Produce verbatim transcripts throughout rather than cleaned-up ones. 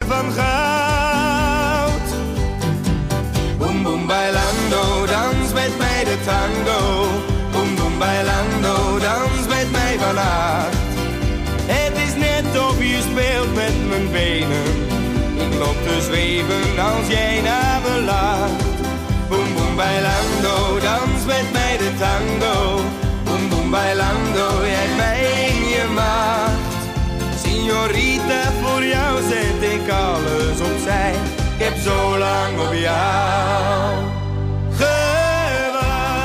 van goud. Boom boom bailando, dans met mij de tango. Boom boom bailando, dans met mij vannacht. Het is net of je speelt met mijn benen. Ik loop te zweven als jij naar me lacht. Boom boom bailando, dans met mij de tango. Boom boom bailando, jij mij in je macht. Signorita, voor jou zet ik alles opzij. Ik heb zo lang op jou gewacht.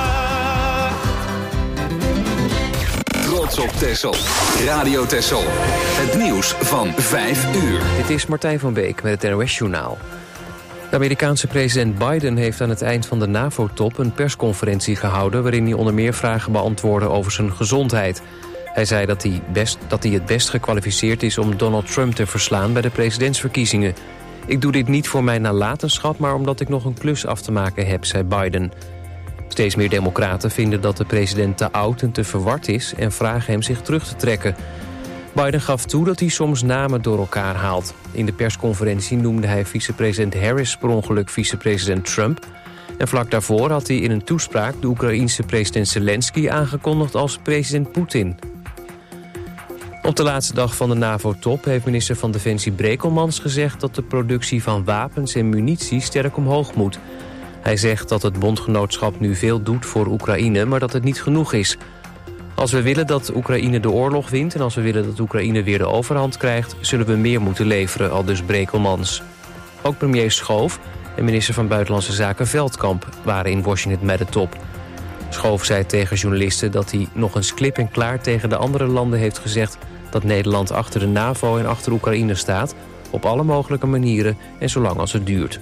Trots op Texel. Radio Texel. Het nieuws van vijf uur. Dit is Martijn van Beek met het N O S-journaal. De Amerikaanse president Biden heeft aan het eind van de NAVO-top een persconferentie gehouden waarin hij onder meer vragen beantwoordde over zijn gezondheid. Hij zei dat hij, best, dat hij het best gekwalificeerd is om Donald Trump te verslaan bij de presidentsverkiezingen. Ik doe dit niet voor mijn nalatenschap, maar omdat ik nog een klus af te maken heb, zei Biden. Steeds meer democraten vinden dat de president te oud en te verward is en vragen hem zich terug te trekken. Biden gaf toe dat hij soms namen door elkaar haalt. In de persconferentie noemde hij vicepresident Harris per ongeluk vicepresident Trump. En vlak daarvoor had hij in een toespraak de Oekraïense president Zelensky aangekondigd als president Poetin. Op de laatste dag van de NAVO-top heeft minister van Defensie Brekelmans gezegd dat de productie van wapens en munitie sterk omhoog moet. Hij zegt dat het bondgenootschap nu veel doet voor Oekraïne, maar dat het niet genoeg is. Als we willen dat Oekraïne de oorlog wint en als we willen dat Oekraïne weer de overhand krijgt, zullen we meer moeten leveren, aldus Brekelmans. Ook premier Schoof en minister van Buitenlandse Zaken Veldkamp waren in Washington bij de top. Schoof zei tegen journalisten dat hij nog eens klip en klaar tegen de andere landen heeft gezegd dat Nederland achter de NAVO en achter Oekraïne staat, op alle mogelijke manieren en zolang als het duurt.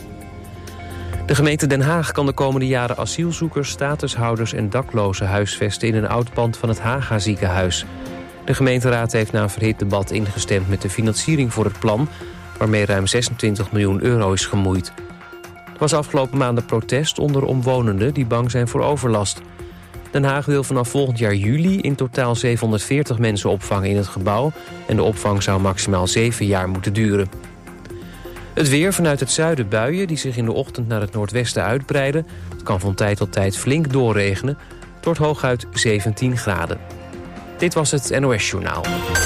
De gemeente Den Haag kan de komende jaren asielzoekers, statushouders en daklozen huisvesten in een oud pand van het Haga ziekenhuis. De gemeenteraad heeft na een verhit debat ingestemd met de financiering voor het plan, waarmee ruim zesentwintig miljoen euro is gemoeid. Er was afgelopen maanden protest onder omwonenden die bang zijn voor overlast. Den Haag wil vanaf volgend jaar juli in totaal zevenhonderdveertig mensen opvangen in het gebouw en de opvang zou maximaal zeven jaar moeten duren. Het weer vanuit het zuiden buien die zich in de ochtend naar het noordwesten uitbreiden. Het kan van tijd tot tijd flink doorregenen. Het wordt hooguit zeventien graden. Dit was het N O S-journaal.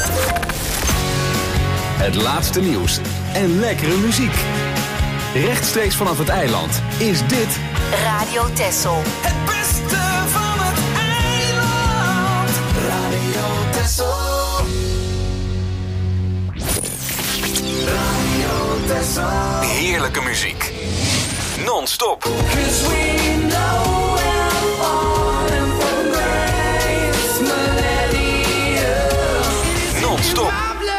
Het laatste nieuws en lekkere muziek. Rechtstreeks vanaf het eiland is dit Radio Texel. Het beste van het eiland. Radio Texel. Radio Texel. heerlijke muziek. Non-stop. 'Cause we know we're falling from grace, millennium. Non-stop.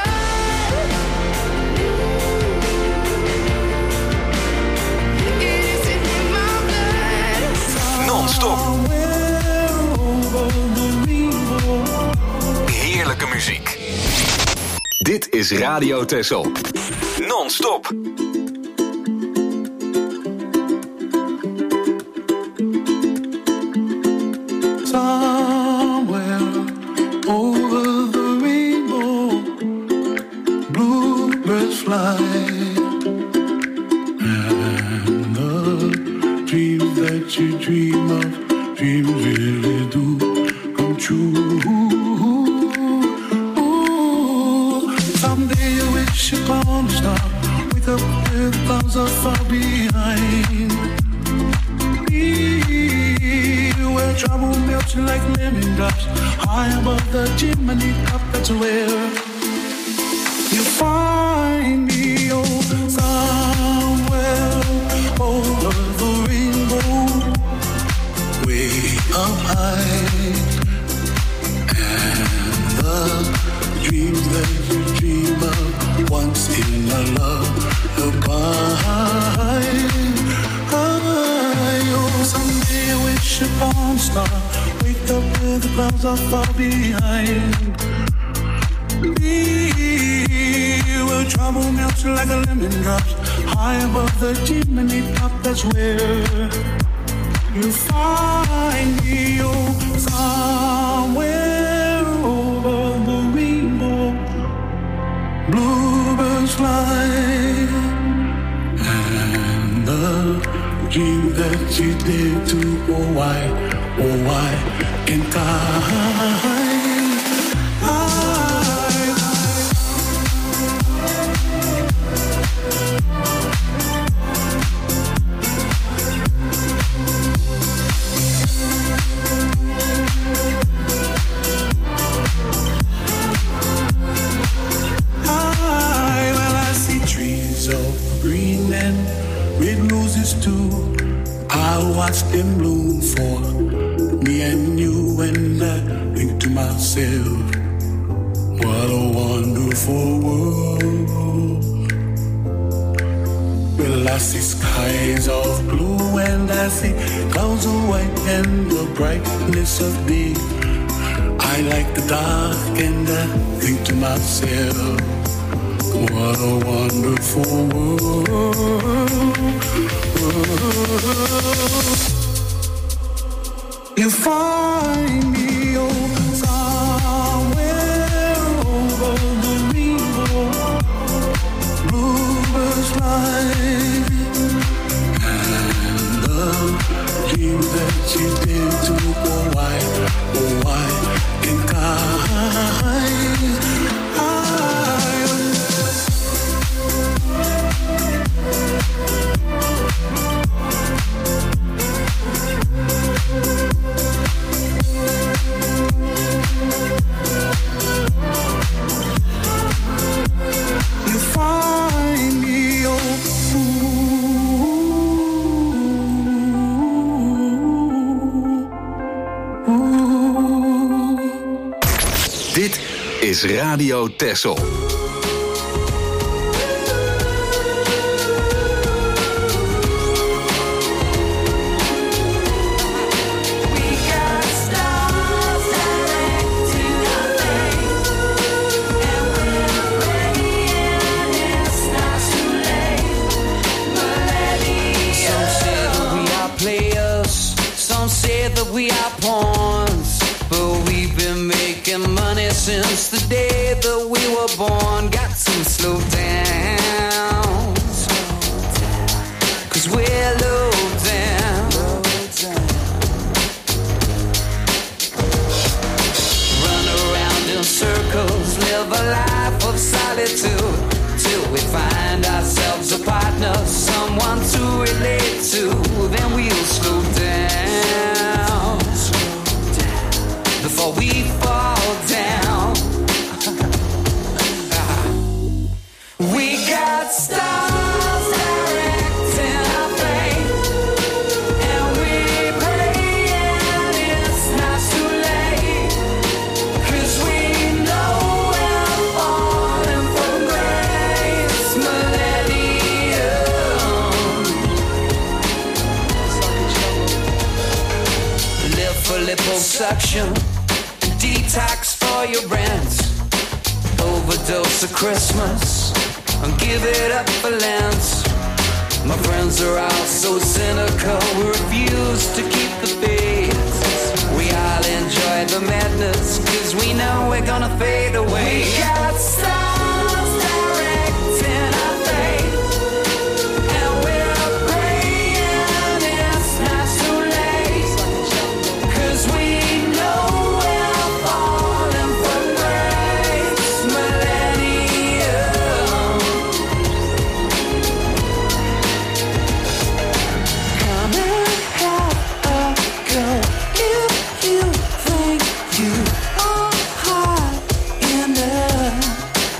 Non-stop. Heerlijke muziek. Dit is Radio Texel. Non-stop. Somewhere over the rainbow, bluebirds fly, and the dreams that you dream of, dreams really do come true. Ooh, someday you wish upon a star, wake up with clouds are far behind. Where trouble melts like lemon drops, high above the chimney top, that's where you find me. Oh, somewhere over the rainbow, way up high, and the dreams that you dream of once in a lullaby. Oh, someday I wish upon a star, wake up with the clouds are far behind. Me, where trouble melts like a lemon drops, high above the chimney top, that's where you find me. Oh, somewhere over the rainbow, bluebirds fly. dream that you did too. Oh why, oh why can't I? Watch them bloom for me and you, and I think to myself, what a wonderful world. Well, I see skies of blue and I see clouds of white and the brightness of day. I like the dark and I think to myself, what a wonderful world. You find me oh, somewhere over the rainbow, bluebirds fly, and the dream that you did to oh why, oh why can't I? Dit is Radio Texel. Since the day that we were born, got some slow downs, cause we're low down. Run around in circles, live a life of solitude, till we find ourselves a partner, someone to relate to, then we'll slow down, before we fall down. We got stars directing our fate, and we praying it's not too late, cause we know we're falling from grace, millennium. Live for liposuction, detox for your rent, overdose of Christmas, and give it up for Lent. My friends are all so cynical, we refuse to keep the faith. We all enjoy the madness, cause we know we're gonna fade away. We got stars directing our fate, and we're praying it's not too late, cause we know we're falling from grace, millennium. Come and have a go if you think you are high enough.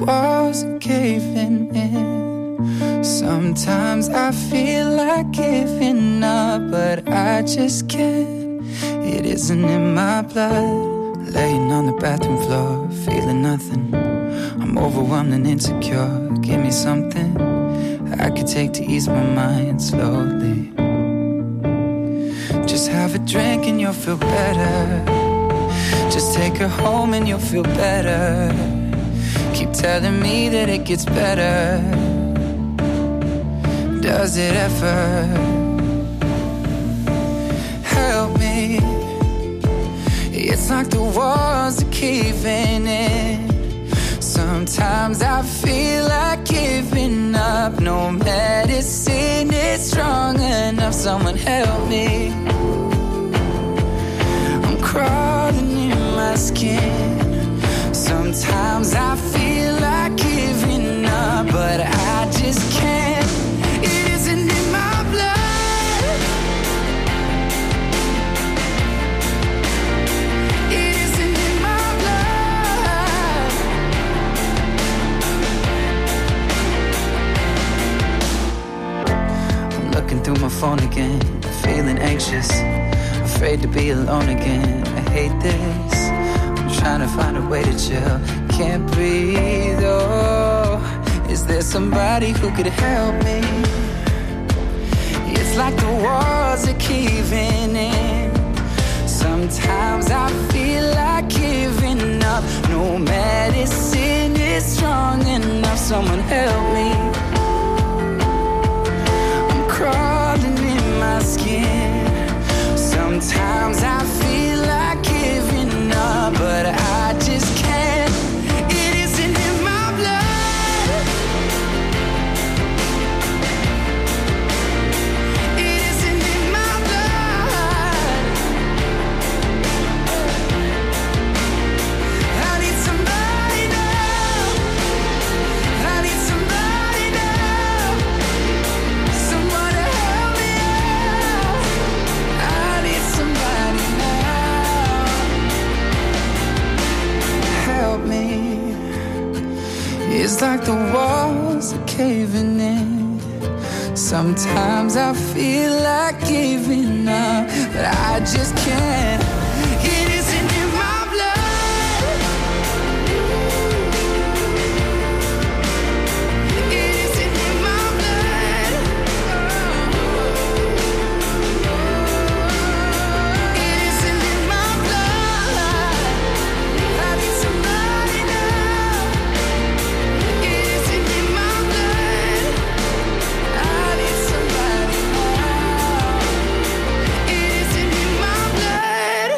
walls are caving in. Sometimes I feel like giving up, but I just can't. It isn't in my blood. Laying on the bathroom floor, feeling nothing. I'm overwhelmed and insecure. Give me something I could take to ease my mind slowly. Just have a drink and you'll feel better. Just take her home and you'll feel better. Keep telling me that it gets better. Does it ever? Help me. It's like the walls are caving in. Sometimes I feel like giving up. No medicine is strong enough. Someone help me. I'm crawling in my skin. Sometimes I feel like giving up, but I just can't. It isn't in my blood. It isn't in my blood. I'm looking through my phone again, feeling anxious, afraid to be alone again. I hate this. I'm trying to find a way to chill. Can't breathe, oh. Is there somebody who could help me? It's like the walls are caving in. Sometimes I feel like giving up. No medicine is strong enough. Someone help me. I'm crawling in my skin. Sometimes I feel like giving up, but I just can't. It isn't in my blood. It isn't in my blood. I need somebody now. I need somebody now. Someone to help me out. I need somebody now. Help me. It's like the walls are caving in. Sometimes I feel like giving up, but I just can't. It isn't in my blood. It isn't in my blood. It isn't in my blood. I need somebody now. It isn't in my blood. I need somebody now. It isn't in my blood.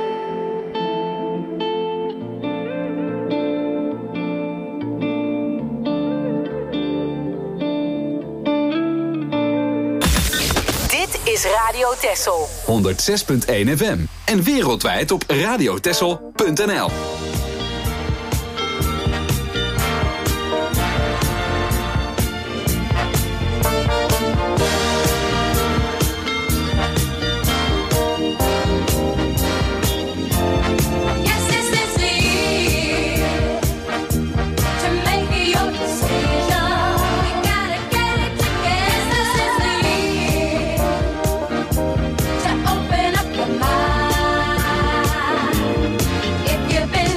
Dit is Radio Texel. honderdzes punt één F M en wereldwijd op radiotexel punt n l. Yes, this is the year to make your decision. We gotta get it together. This is the year to open up your mind. If you've been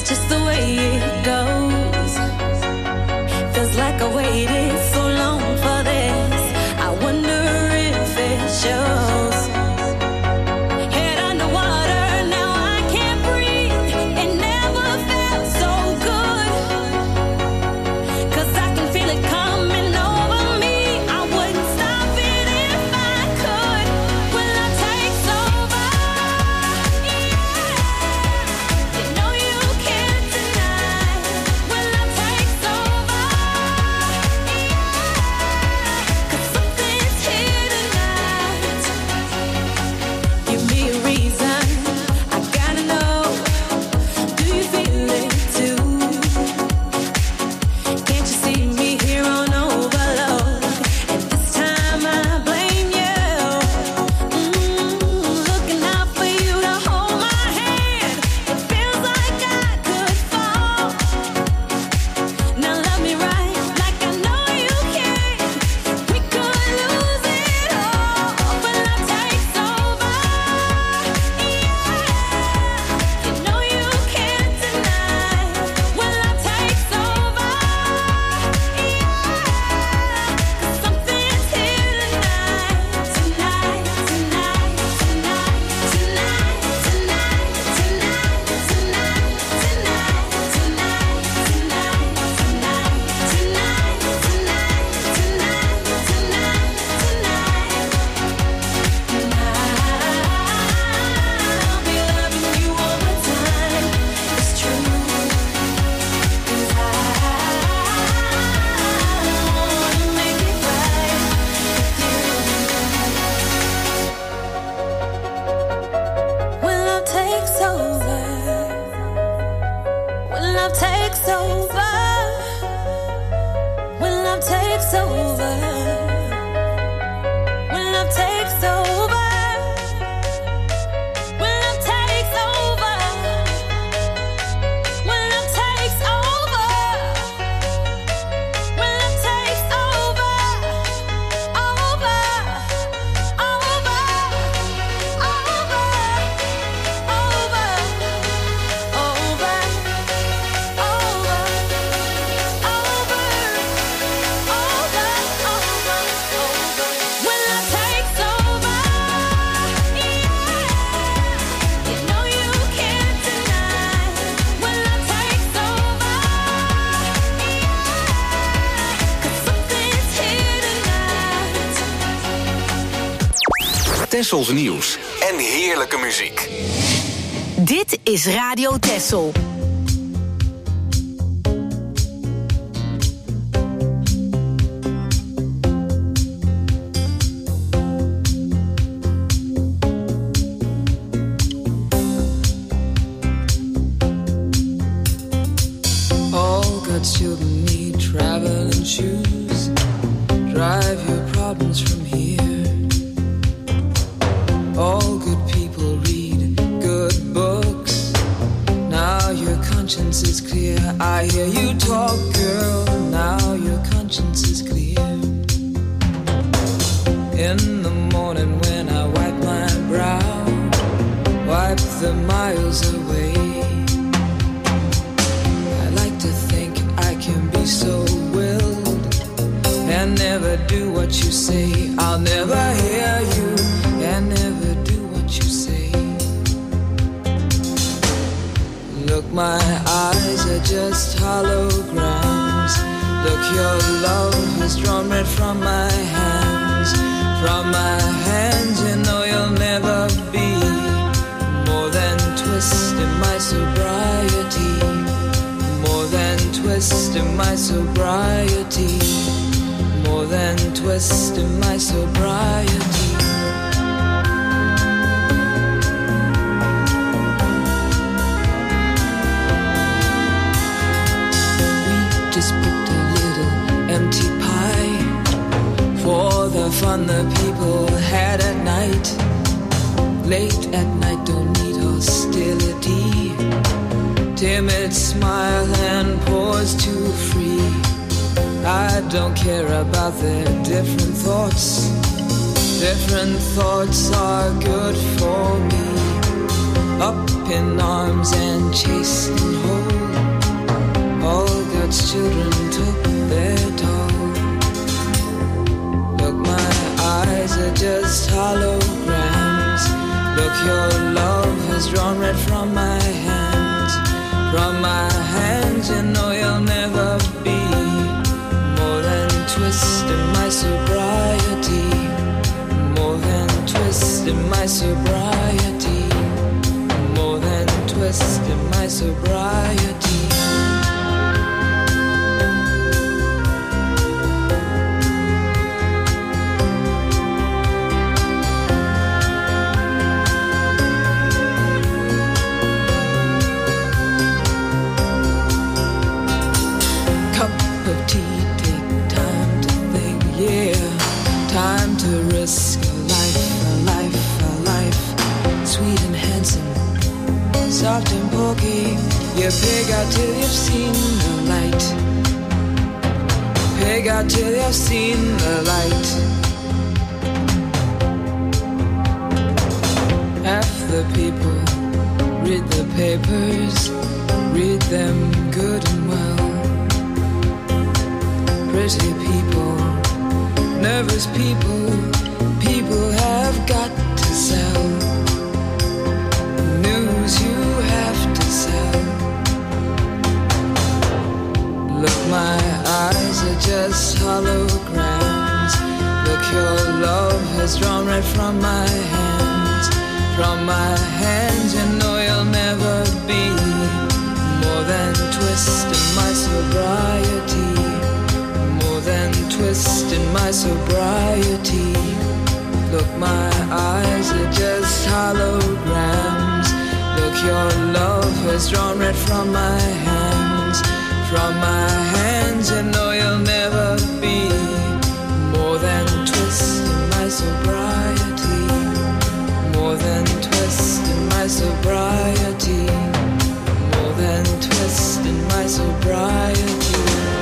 That's just the way it goes. Feels like I waited so long for this. I wonder if it shows. Head underwater, now I can't breathe. It never felt so good. 'Cause I can feel it coming over me. I wouldn't stop it if I could. Will I take over? Yeah. You know you can't deny. Will I take over? Yeah. 'Cause something's here tonight. Give me a reason. I gotta know. Do you feel it too? Can't you see me here on overload? And this time I blame you. Mm, looking out for you to hold my hand. It feels like I could fall. Now love me right, like I know you can. We could lose it all. Will I take over? Yeah. You know you can't deny. Will I take over? Yeah. 'Cause something's here tonight, tonight, tonight, tonight, tonight, tonight, tonight, tonight, tonight, tonight, tonight, tonight, tonight, tonight, tonight, I'll be loving you all the time. It's true. 'Cause I wanna make it right with you. When love takes over, when love takes over, when love takes over, when love takes over, when love takes over, when love takes over, when love takes over, over, over, over, over, over, over, over, over, over, over. When love takes over, yeah. You know you can't deny. When love takes over, yeah. 'Cause something's here tonight. Tessels nieuws en heerlijke muziek. Dit is Radio Tessel. All good children need traveling shoes. Drive your problems from here. All good people read good books. Now your conscience is clear. I hear you talk, girl. Now your conscience is clear. In the morning when I wipe my brow, wipe the miles away. I like to think I can be so willed and never do what you say. I'll never hear you and never do what you say. Look, my eyes are just holograms. Look, your love has drawn red from my hands. From my hands, you know you'll never be more than twist in my sobriety. More than twist in my sobriety. More than twist in my sobriety. We just picked a little empty pie for the fun the people had at night. Late at night, don't need hostility. Timid smile and pause too free. I don't care about their different thoughts. Different thoughts are good for me. up in arms and chased and hold. All God's children took their toll. Look, my eyes are just holograms. Look, your love has drawn red from my hands. From my hands, you know you'll never be more than twist in my sobriety. More than twist in my sobriety. More than twist in my sobriety. Time to risk a life, a life, a life. Sweet and handsome, soft and pokey. You pig out till you've seen the light. Pig out till you've seen the light. Half the people read the papers, read them good and well. Pretty people, nervous people, people have got to sell. News you have to sell. Look, my eyes are just holograms. Look, your love has drawn red from my hands. From my hands, you know you'll never be more than twist in my sobriety. More than twist in my sobriety. Look, my eyes are just holograms. Look, your love has drawn red from my hands. From my hands, you know you'll never be more than twist in my sobriety. More than twist in my sobriety. More than twist in my sobriety.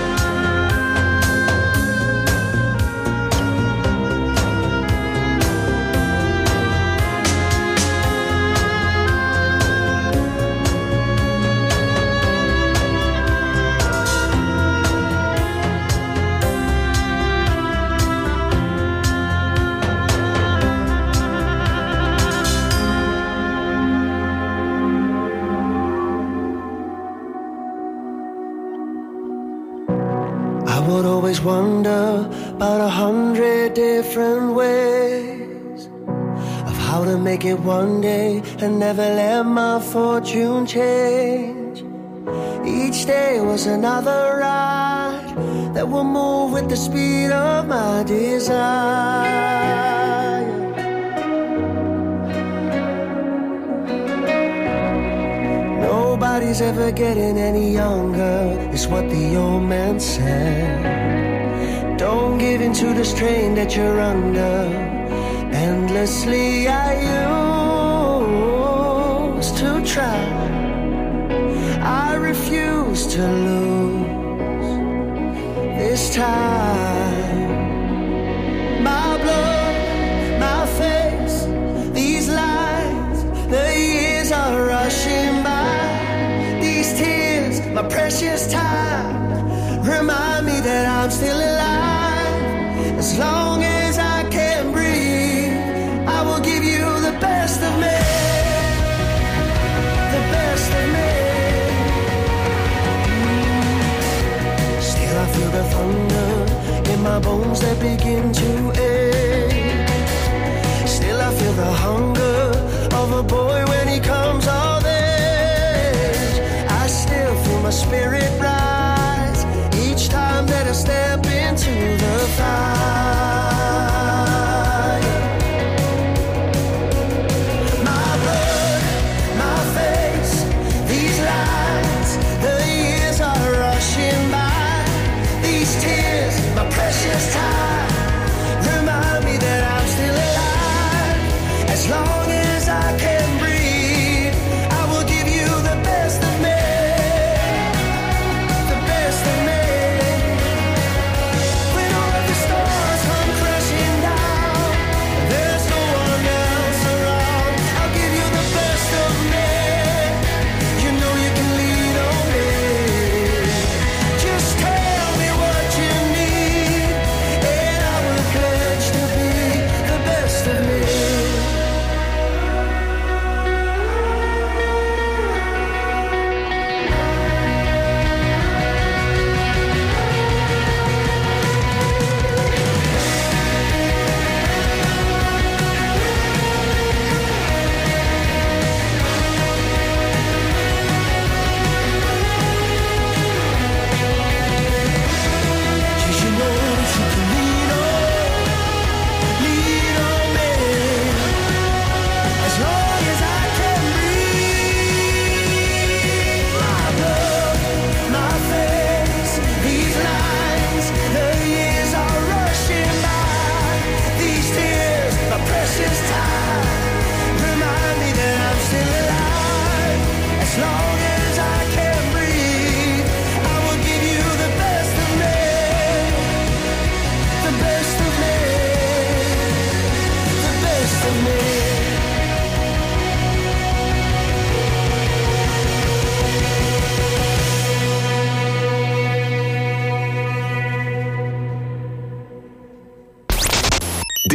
Wonder about a hundred different ways of how to make it one day and never let my fortune change. Each day was another ride that will move with the speed of my desire. Nobody's ever getting any younger, is what the old man said. Don't give in to the strain that you're under. Endlessly I used to try. I refuse to lose this time. My blood, my face, these lines, the years are rushing by. These tears, my precious time, remind me that I'm still alive. As long as I can breathe, I will give you the best of me. The best of me. Still I feel the thunder in my bones that begin to ache. Still I feel the hunger of a boy when he comes of age. I still feel my spirit rise each time that I step into the fire. My blood, my face, these lines, the years are rushing by. These tears, my precious time, remind me that I'm still alive. As long as I can breathe, I will give you the best of me. The best of me. When all of the stars come crashing down, there's no one else around. I'll give you the best of me.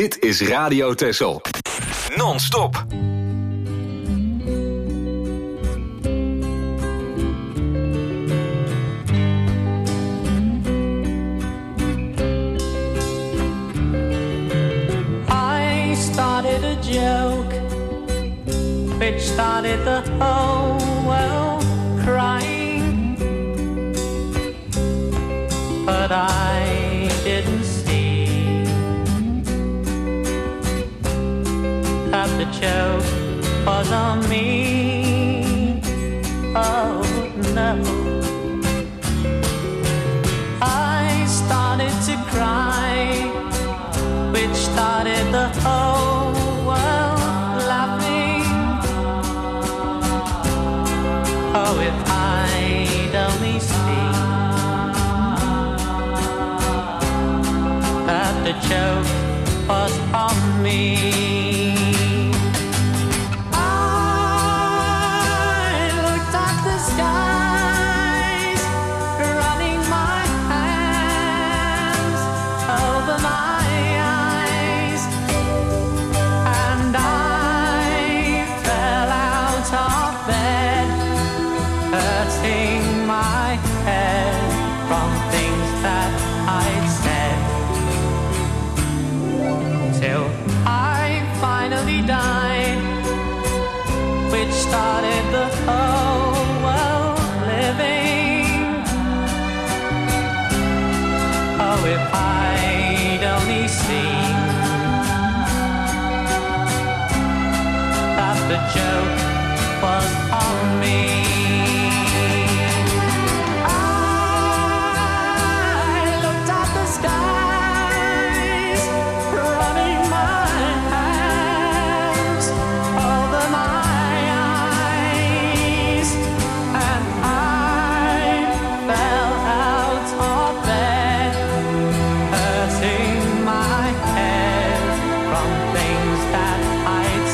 Dit is Radio Texel. Non-stop. I started a joke which started the whole world crying, but I didn't see that the joke was on me. Oh no, I started to cry, which started the whole world laughing. Oh, if I'd only seen that the joke was on me. I looked at the skies, running my hands over my eyes, and I fell out of bed, hurting my head from things that I'd said, till I finally died, which started the whole world living. Oh, if I'd only seen that the joke was on me. I looked at the skies, running my hands over my eyes, and I fell out of bed, hurting my head from things that I'd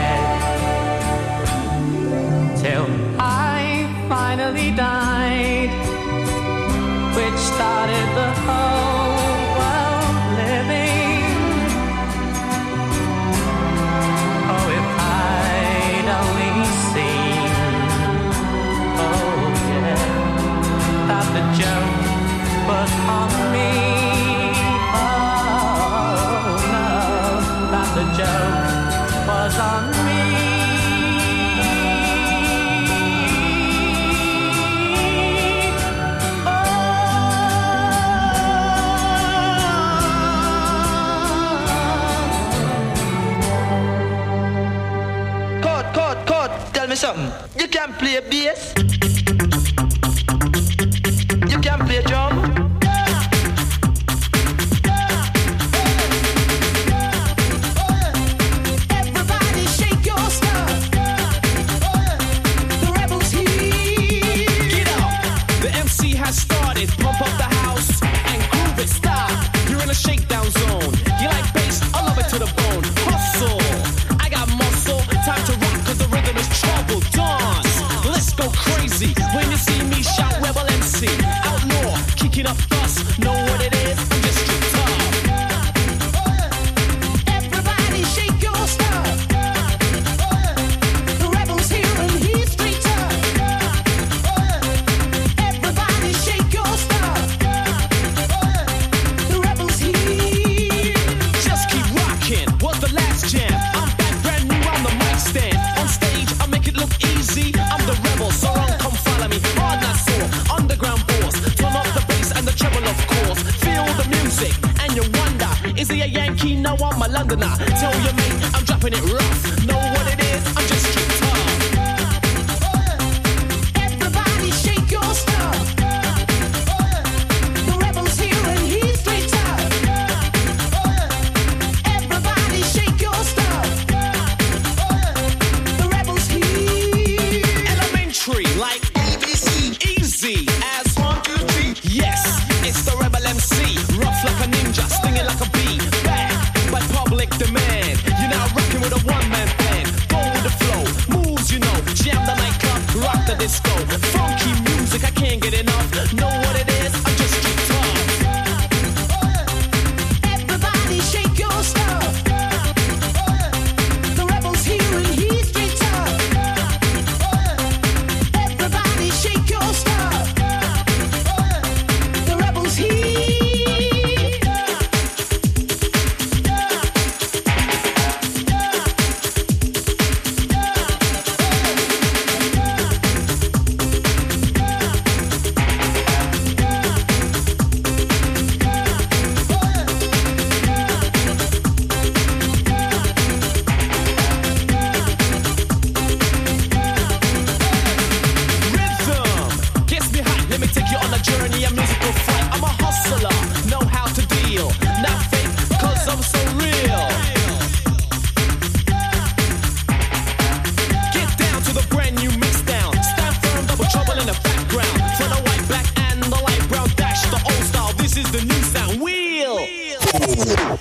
said, till I finally died, which started the whole world living. Oh, if I'd only seen, oh yeah, that the joke was on me. Oh no, that the joke was on me. Code, code, code, tell me something. You can play bass. You can play drum. Everybody shake your stuff. The rebels here. Get up! The M C has started. Pump up the house and groove it. Stop! You're in a shakedown zone. You like bass? I love it to the bone. Hustle! I got muscle. Time to rock 'cause the rhythm is trouble. Dance! Let's go crazy. When you see me shout Rebel M C. Out north, kicking up dust. Know what it is? I'm just too tough. Everybody shake your stuff. The rebels here and he's straight up. Everybody shake your stuff. The rebels here. Just keep rocking. Was the last jam? I'm back brand new on the mic stand. On stage, I make it look easy. I'm the rebel, so don't come follow me. Hard not sore. Underground boss. Turn up the bass and the treble, of course. Feel the music and you wonder, is he a Yankee? No, I'm a Londoner. Tell your mate I'm dropping it rough. Know what it is? I'm just straight tough. Everybody shake your stuff. The rebels here and he's straight up. Everybody shake your stuff. The rebels here. Elementary, like A B C. Easy as one, two, three. Yes, it's the Rebel M C. Rough like a ninja, stinging like a bee. Back by public demand. You're now rocking with a one-man band. Go with the flow, moves you know. Jam the nightclub, rock the disco. Funky music, I can't get enough. Know what it is? I'm just too tough. Everybody shake your stuff.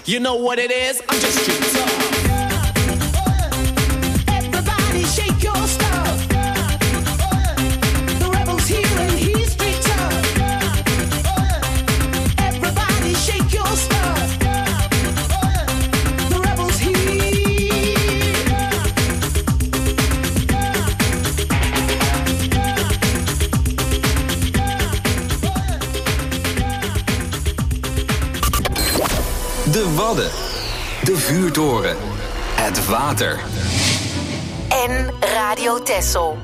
You know what it is? I'm just street tough. Everybody shake your stuff. The rebel's here and he's straight tough. Everybody shake your stuff. The rebel's here. De Wadden. De Vuurtoren. Het water. En Radio Texel.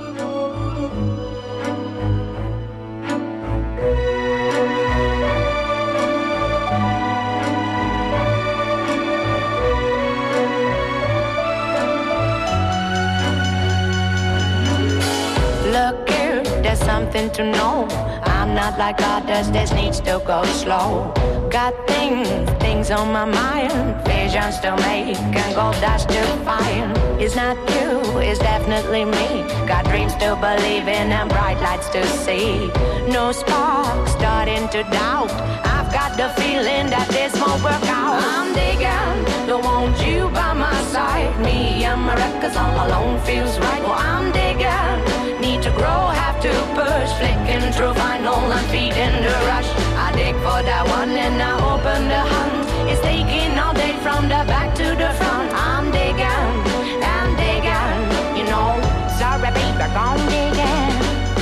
Look here, there's something to know. I'm not like others, this needs to go slow. Got things, things on my mind. Visions to make and gold dust to find. It's not you, it's definitely me. Got dreams to believe in and bright lights to see. No spark, starting to doubt. I've got the feeling that this won't work out. I'm digging, don't want you by my side. Me and my records all alone feels right. Well, I'm digging, need to grow, have to push. Flicking through vinyl and feeding the rush. I dig for that one and I open the hunt. It's taking all day from the back to the front. I'm digging, I'm digging, you know. Sorry baby, I'm digging.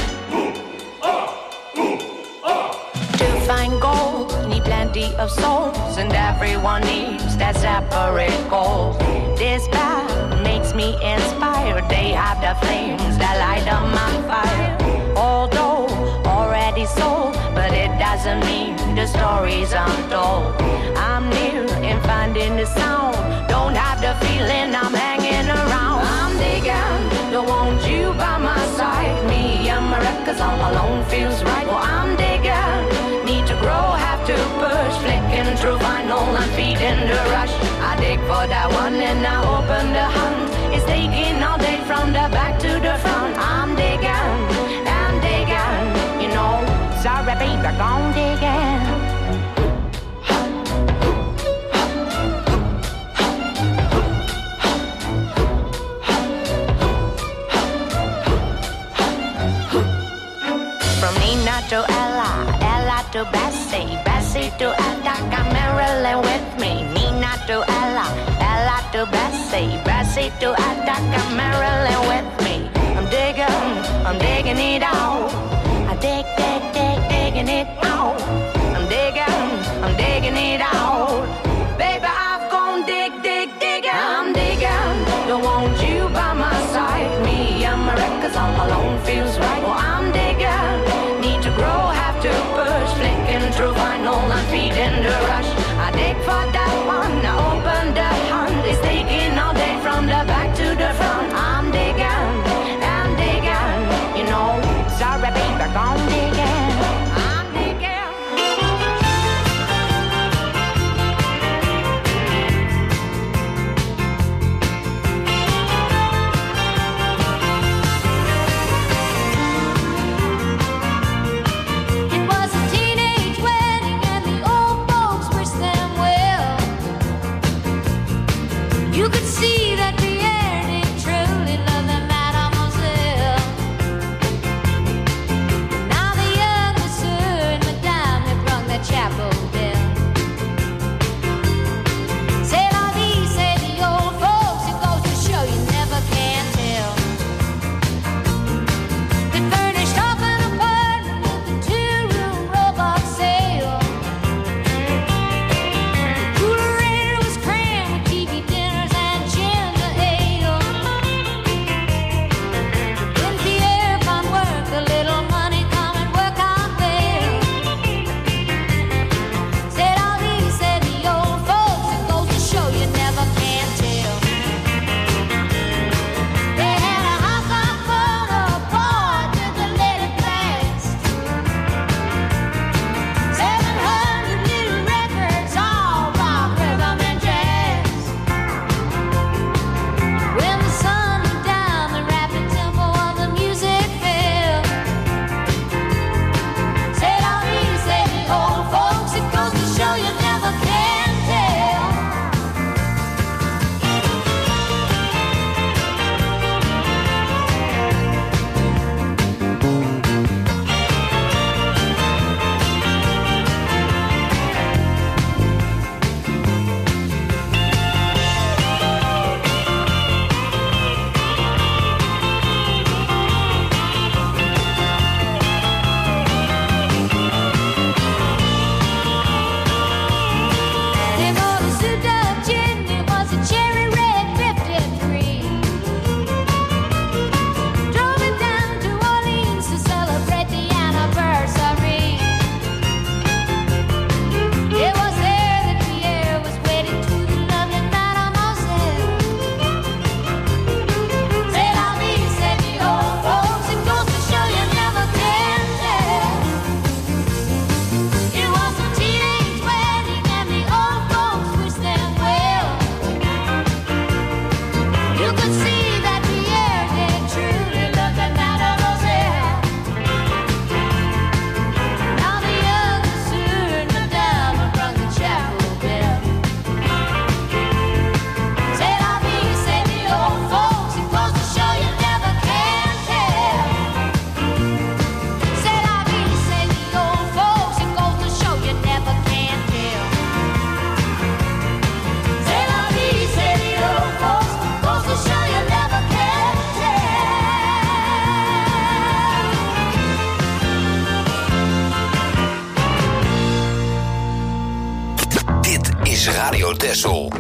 To find gold, need plenty of souls. And everyone needs that separate goal. This path makes me inspired. They have the flames that light up my fire. Although already sold, but it doesn't mean the stories untold. I'm near in finding the sound. Don't have the feeling I'm hanging around. I'm digging, don't want you by my side. Me and my records all alone feels right. Well, I'm digging, need to grow, have to push. Flicking through vinyl and feeding the rush. I dig for that one and I open the hunt. It's taking all day from the back to the front. I'm digging, I'm digging, you know. Sorry baby, I'm digging. From Nina to Ella, Ella to Bessie, Bessie to Attica, Marilyn with me. Nina to Ella, Ella to Bessie, Bessie to Attica, Marilyn with me. I'm digging, I'm digging it out. I dig, dig, dig, digging it out. I'm digging, I'm digging it out. Baby, I've gone dig, dig, digging. I'm digging, don't want you by my side. Me and my records all alone feels right. Well, I'm digging, need to grow, have to push. Flicking through vinyl and feeding the rush. I dig for that one, I open the hunt. It's taking all day from the back to the front. I'm digging, I'm digging, you know. Sorry baby, Radio Texel.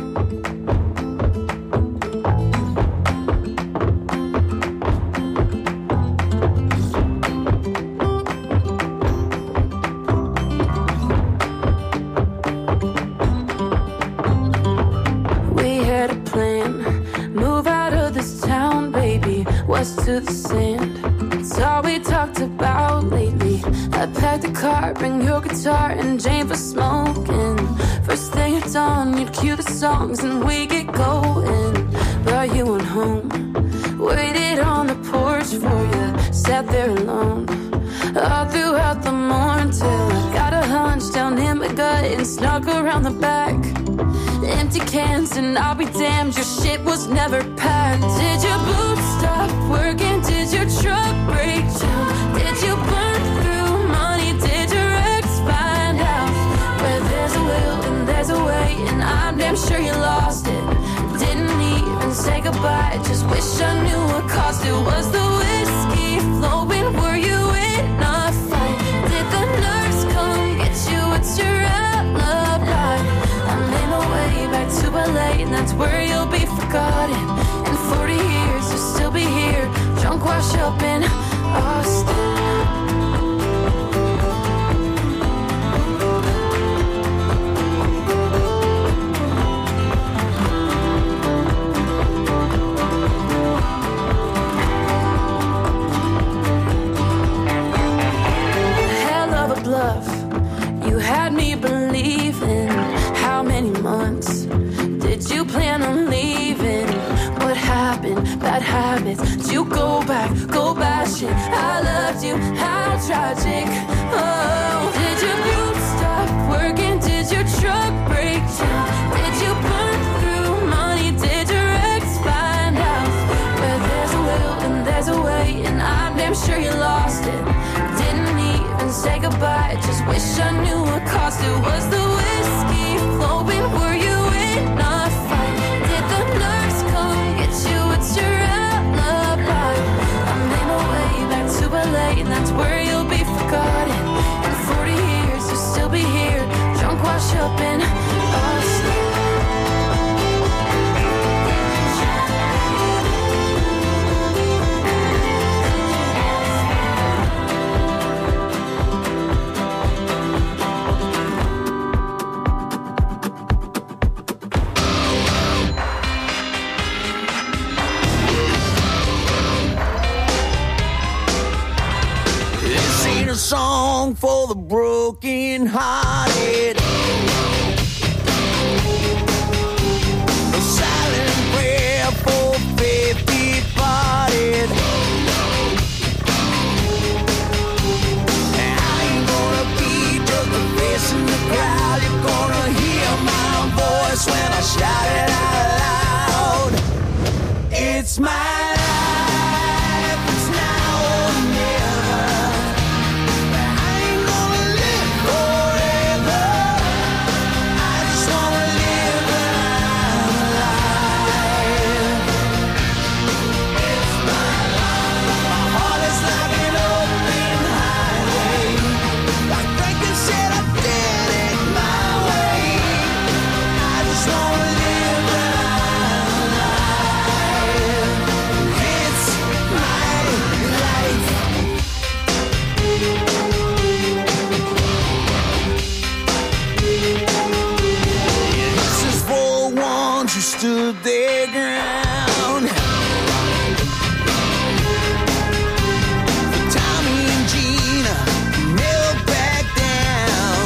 To the sand, it's all we talked about lately. I packed a car, bring your guitar and Jane for smoking. First thing at dawn, you'd cue the songs and we get going. But you went home, waited on the porch for you, sat there alone all throughout the morning till I got a hunch down in my gut and snuck around the back. Empty cans and I'll be damned, your shit was never packed. Did your boots stop working? Did your truck break down? Did you burn through money? Did your ex find out? Where there's a will and there's a way, and I'm damn sure you lost it. Didn't even say goodbye, just wish I knew what cost it. Was the whiskey flowing? Were you in a fight? Did the nurse come get you? It's your alibi. I'm in a way back to L A, and that's where you'll be forgotten. In forty years, you'll still be here, drunk, wash up in Austin. Hell of a bluff, you had me believing. How many months did you plan on leaving? What happened? Bad habits. Did you go back, go bashing? I loved you, how tragic. Oh, did your boots stop working? Did your truck break down? Did you burn through money? Did your ex find out? Where there's a will and there's a way, and I'm damn sure you lost it. Didn't even say goodbye, just wish I knew what cost it. Was the whiskey flowing? Were you in a fight? Did the nurse come get you? It's your alibi. I'm in a way back to L A, and that's where you'll be forgotten. In forty years, you'll still be here, drunk, wash up in Austin. Song for the broken hearted, a silent prayer for faith departed. I ain't gonna be just a face in the crowd. You're gonna hear my voice when I shout it out loud. It's my life, it's now or never. Stood their ground. For Tommy and Gina never back down.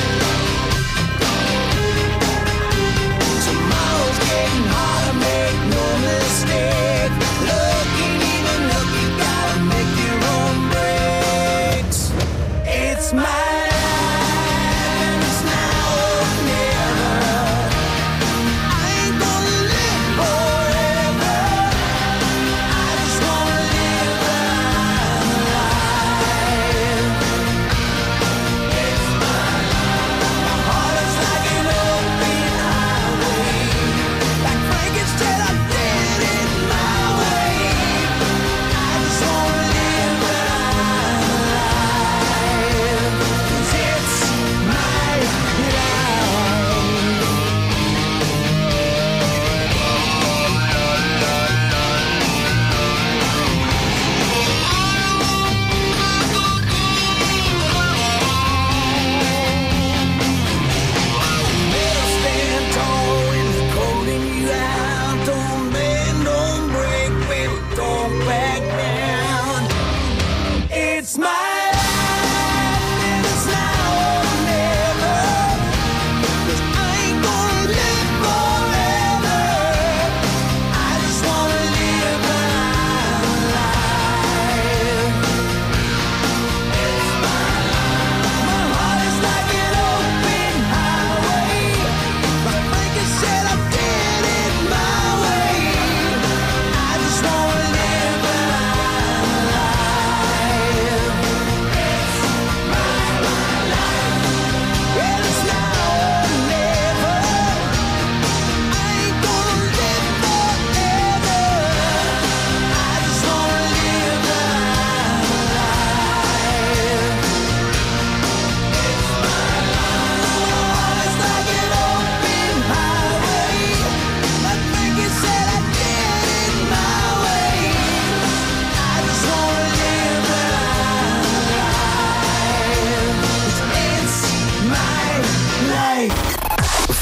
Tomorrow's getting harder, make no mistake. Looking even look, you gotta make your own breaks. It's my forever.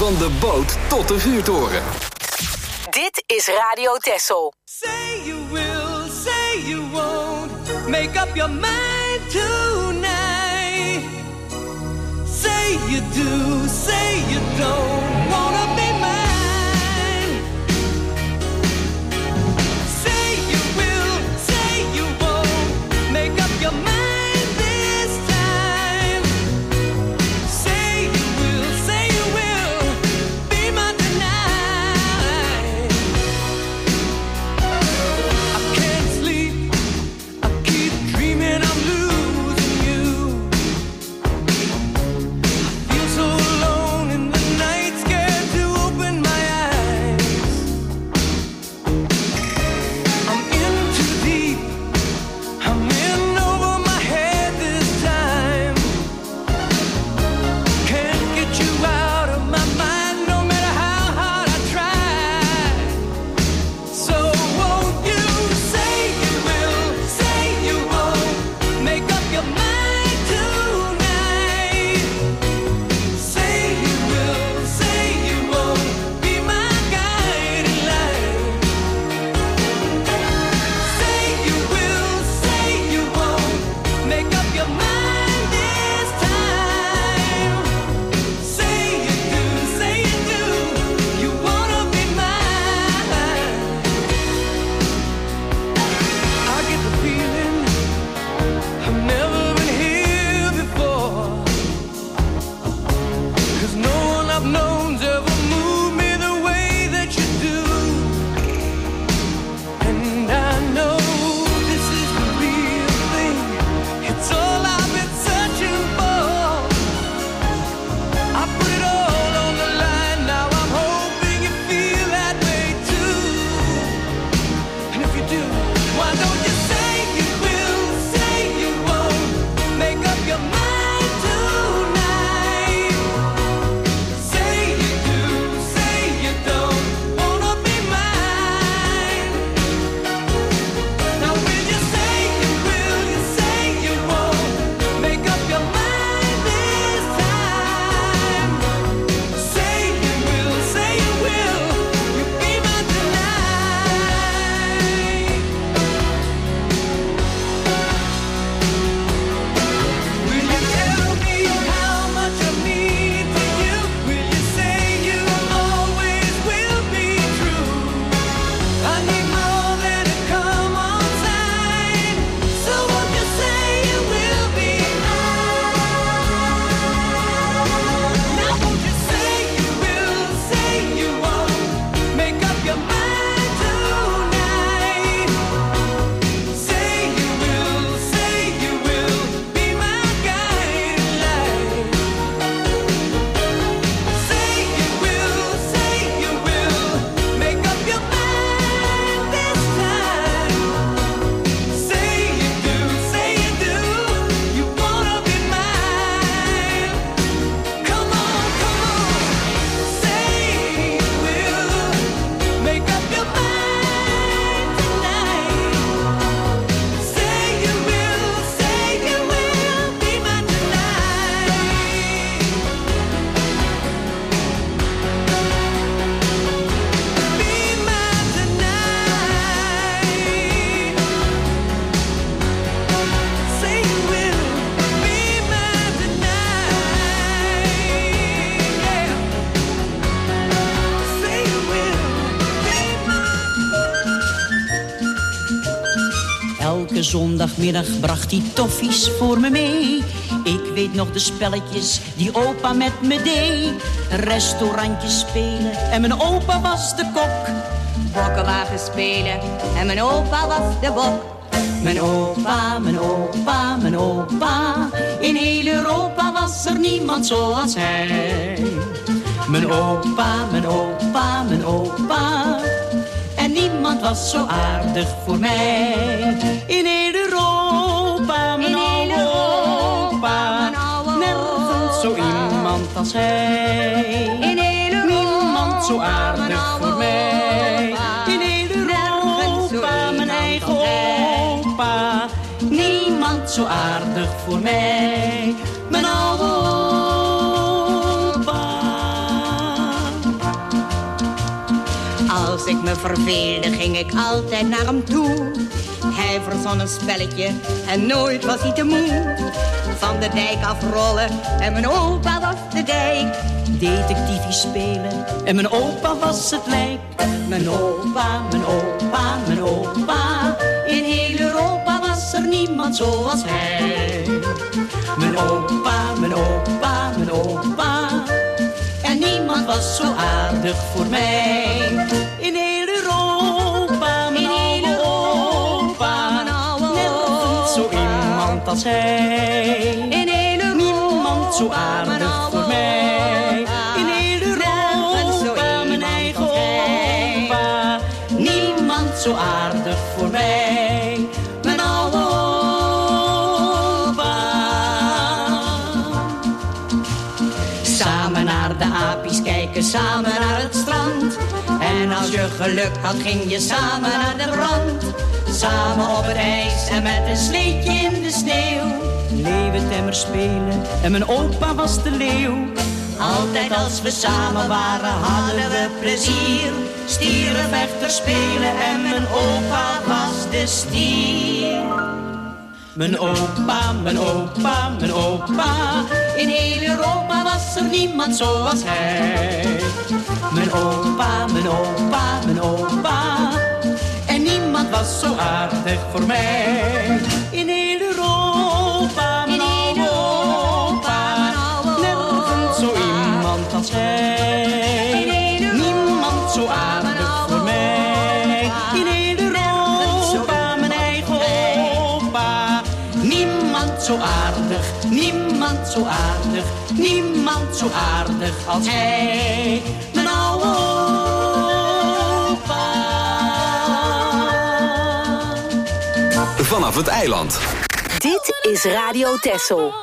Van de boot tot de vuurtoren. Dit is Radio Texel. Say you will, say you won't. Make up your mind tonight. Say you do, say you don't wanna be mine. Say you will, say you won't. Make up your mind this time. Say you will, say you will. Be mine tonight. I can't sleep. I keep dreaming I'm losing you. I feel so alone in the night, scared to open my eyes. I'm in too deep. I'm in over my head this time. Can't get you out of my mind, no matter how hard I try. So won't you say you will, say you won't. Make up your mind tonight. Say you will, say you won't. Be my guiding light. Say you will, say you won't. Make up your mind this time. Say you do, say you do. You wanna be mine. I get the feeling I've never been here before. 'Cause no one I've known's ever moved me the way that you do. And I know this is the real thing. It's all I've been searching for. I put it all on the line. Now I'm hoping you feel that way too. And if you do, why don't you say you will, say you won't. Make up your mind tonight. Say you do, say you don't wanna be mine. Now will you say you will, you say you won't. Make up your mind this time. Say you will, say you will. You be mine tonight. Will you tell me how much I mean to you? Will you say you always will be true? I need more than a come on sign. So won't you say you will be mine? Now won't you say you will, say you won't. Make up your mind tonight. Say you will, say you will. Be my guiding light. Say you will, say you will. Make up your mind this time. Say you do, say you do. You wanna be mine. Come on, come on. Say you will. Make up your mind tonight. Say you will, say you will. Be mine tonight. Be mine tonight. Say you will. Be mine tonight. Yeah. Say you will. Be mine. Elke zondagmiddag bracht hij toffies voor me mee. Ik weet nog de spelletjes die opa met me deed. Restaurantjes spelen en mijn opa was de kok. Bokkenwagen spelen en mijn opa was de bok. Mijn opa, mijn opa, mijn opa. In heel Europa was er niemand zoals hij. Mijn opa, mijn opa, mijn opa. En niemand was zo aardig voor mij. In heel Europa, mijn oude opa. Nergens zo iemand als hij. In heel Europa, niemand zo aardig voor mij. In heel Europa, mijn eigen opa. Niemand zo aardig voor mij. Mijn oude opa. me verveelde, ging ik altijd naar hem toe. Hij verzon een spelletje en nooit was hij te moe. Van de dijk afrollen en mijn opa was de dijk. Detectiefie spelen en mijn opa was het lijk. Mijn opa, mijn opa, mijn opa. In heel Europa was er niemand zoals hij. Mijn opa, mijn opa, mijn opa. En niemand was zo aardig voor mij. In heel Europa, mijn oude opa. Nergens zo iemand als hij. In heel Europa, niemand zo aardig voor mij. In heel Europa, mijn eigen opa. Niemand zo aardig voor mij. Mijn oude opa. Samen naar de apies kijken, samen naar het strand. En als je geluk had, ging je samen naar de brand. Samen op het ijs en met een sleetje in de sneeuw. Leeuwentemmer spelen en mijn opa was de leeuw. Altijd als we samen waren, hadden we plezier. Stierenvechter spelen en mijn opa was de stier. Mijn opa, mijn opa, mijn opa. In heel Europa was er niemand zoals hij. Mijn opa, mijn opa, mijn opa. En niemand was zo aardig voor mij. In heel Europa, mijn oude opa. Nergens zo iemand als hij. Niemand zo aardig voor mij. In heel Europa, mijn eigen opa. Niemand zo aardig, niemand zo aardig. Niemand zo aardig als hij. Mijn oude opa. Vanaf het eiland. Dit is Radio Texel.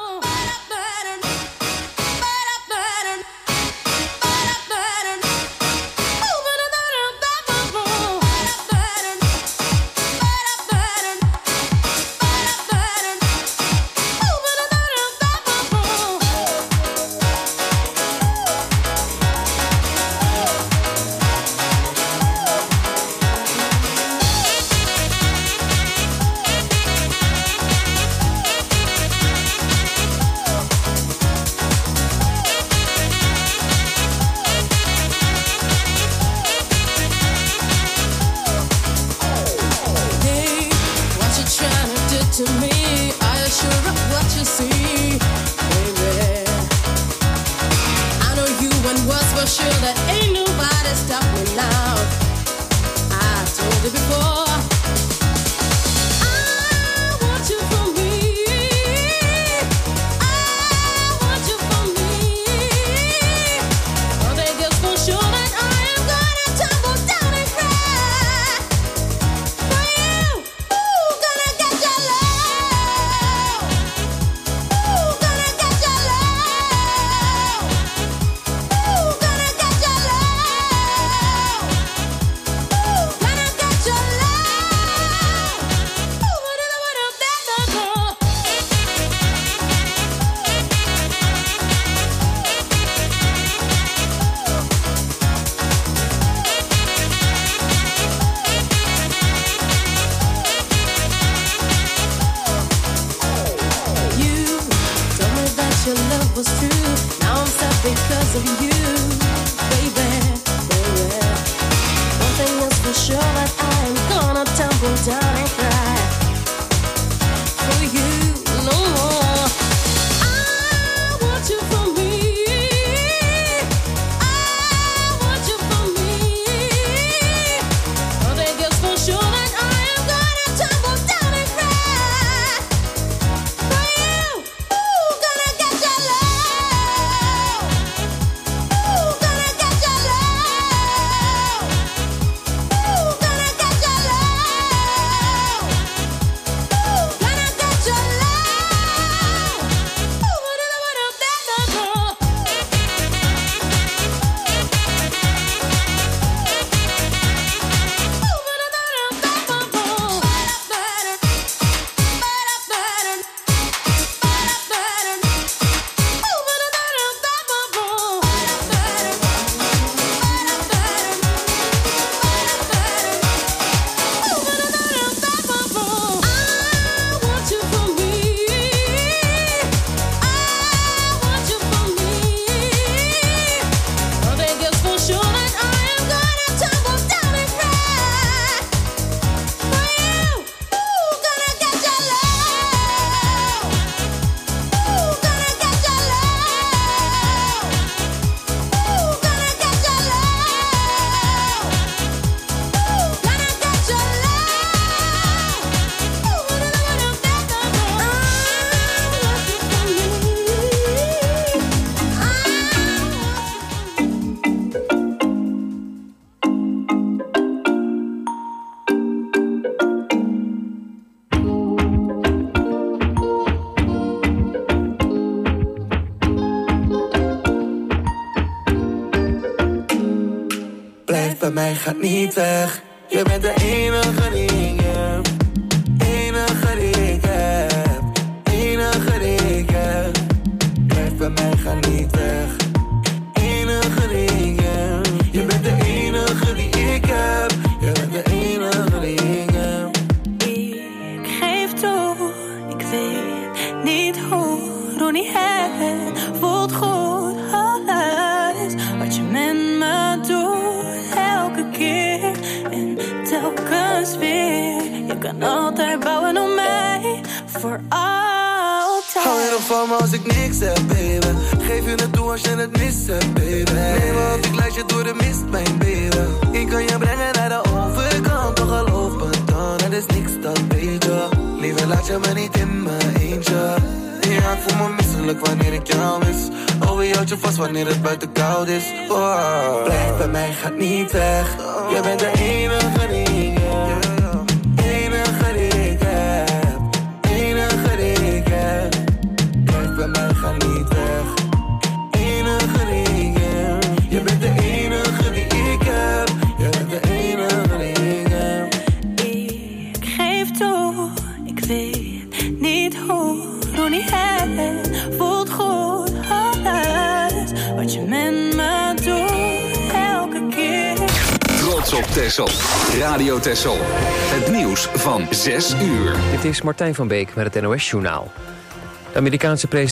bij mij, gaat niet weg. Je bent de enige die ik heb. Enige die ik heb. Enige die ik heb. Blijf bij mij, ga niet weg. Enige die ik heb. Je bent de enige die ik heb. Je bent de enige die ik heb. Ik geef toe, ik weet niet hoe. Doe niet het, voelt goed. Alles wat je met me doet, elke keer en telkens weer. Je kan altijd bouwen op mij, voor altijd. Hou je nog van me als ik niks heb, baby? Geef je het toe als je het mis hebt, baby. Neem me op, ik leid je door de mist, mijn baby. Ik kan je brengen naar de overkant, toch geloof me dan. Het is niks, dat weet je. Liever laat je me niet in mijn eentje. Ja, ik voel me misselijk wanneer ik jou mis. Oh, je houdt je vast wanneer het buiten koud is. Oh. Blijf bij mij, gaat niet weg. Je bent de enige die ik heb. Enige die ik heb. Enige die ik heb. Blijf bij mij, ga niet weg. Enige die ik heb. Je bent de enige die ik heb. Je bent de enige die ik heb. Ik geef toe, ik weet niet hoe. Doe niet het, voelt goed. Alles wat je met me doet, elke keer. Trots op Texel. Radio Texel. Het nieuws van zes uur. Dit is Martijn van Beek met het N O S-journaal. De Amerikaanse president